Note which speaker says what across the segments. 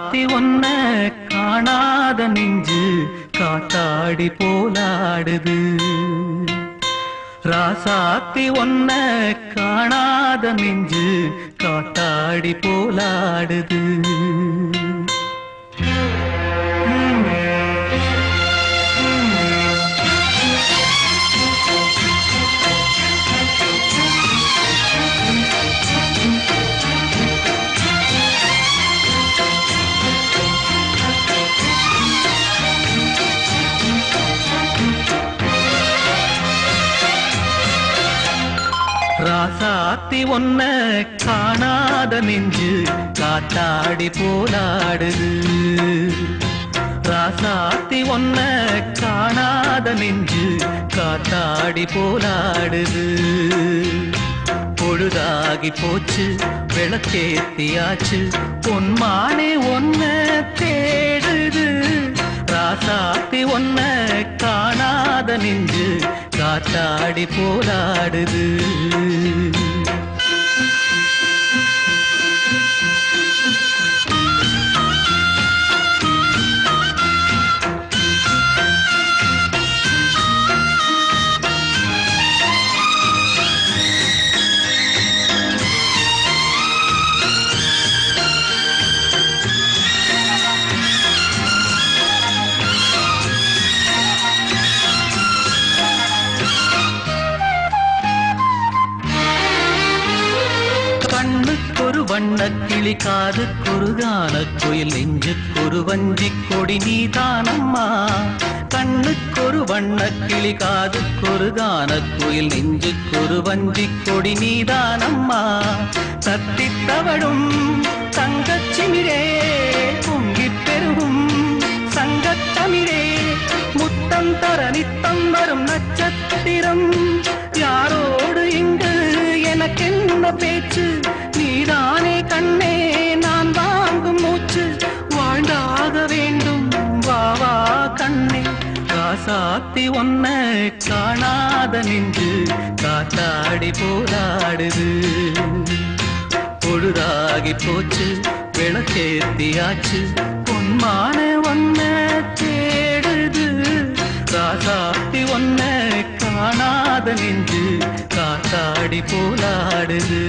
Speaker 1: ராசாத்தி ஒன்ன காணாத நெஞ்சு காத்தாடி போலாடுது. ராசாத்தி ஒன்ன காணாத நெஞ்சு காத்தாடி போலாடுது. ராசாத்தி ஒன்ன காணாத நெஞ்சு காத்தாடி போலாடுது. ராசாத்தி ஒன்ன காணாத நெஞ்சு காத்தாடி போலாடுது. பொழுதாகி போச்சு விளக்கேத்தியாச்சு பொன்மானே ஒன்ன தேடுது. ராசாத்தி ஒன்ன காணாத நெஞ்சு காத்தாடி போலாடுது. கண்ணுக்கொரு வண்ணக்கிளி காதுக்கொரு கானக்குயில் நெஞ்சுக்கொரு வஞ்சிக் கொடி நீதானம்மா. கண்ணுக்கொரு வண்ணக்கிளி காதுக்கொரு கானக்குயில் நெஞ்சுக்கொரு வஞ்சிக் கொடி நீதானம்மா. சத்தித்தவழும் தங்கச்சிமிரே பொங்கிப் பெருகும் சங்கத்தமிழே முத்தம் தர நித்தம் வரும் நட்சத்திரம். யாரோடு இங்கு எனக்கென்ன பேச்சு, நீதானே கண்ணே நான் வாங்கும் மூச்சு. வாழ்ந்தாக வேண்டும் வா வா கண்ணே. ராசாத்தி ஒன்ன காணாத நெஞ்சு காத்தாடி போராடுது. பொழுதாகி போச்சு விளக்கேத்தியாச்சு பொன்மான ஒன்ன தேடுது. ராசாத்தி ஒன்ன காணாத நெஞ்சு காத்தாடி போலாடுது.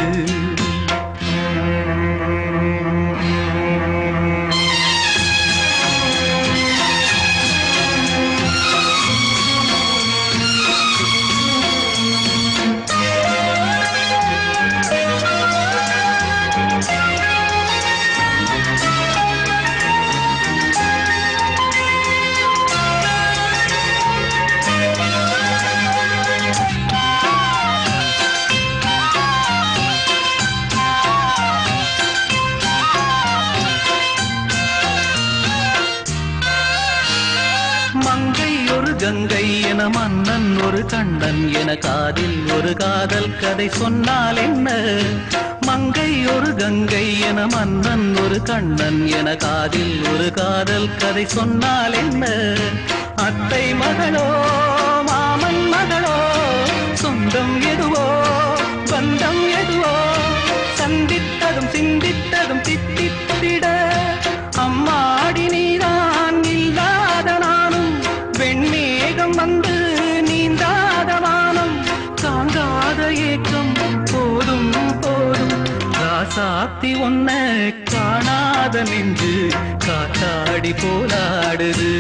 Speaker 1: மங்கை ஒரு கங்கை என மன்னன் ஒரு கண்ணன் என காதில் ஒரு காதல் கதை சொன்னால் என்ன. மங்கை ஒரு கங்கை என மன்னன் ஒரு கண்ணன் என காதில் ஒரு காதல் கதை சொன்னால் என்ன. அத்தை மகளோ மாமன் மகளோ சொந்தம் எதுவோ பந்தம் எதுவோ சந்தித்ததும் சிந்தித்ததும் தித்தித்திட அம்மாடி நீதான் இல்லாத நானும். வெண்மேகம் வந்து நீந்தாத வானம் தாங்காத ஏக்கம் போதும் போதும். ராசாத்தி ஒன்ன காணாத நெஞ்சு காத்தாடி போலாடுது.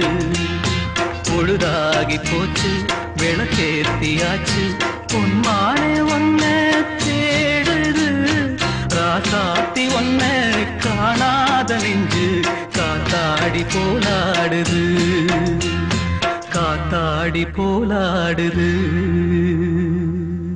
Speaker 1: பொழுதாகி போச்சு விளக்கேத்தியாச்சு பொன்மானே ஒன்ன தேடுது. ராசாத்தி ஒன்ன காணாத நெஞ்சு காத்தாடி போலாடுது. காத்தாடி போலாடுது.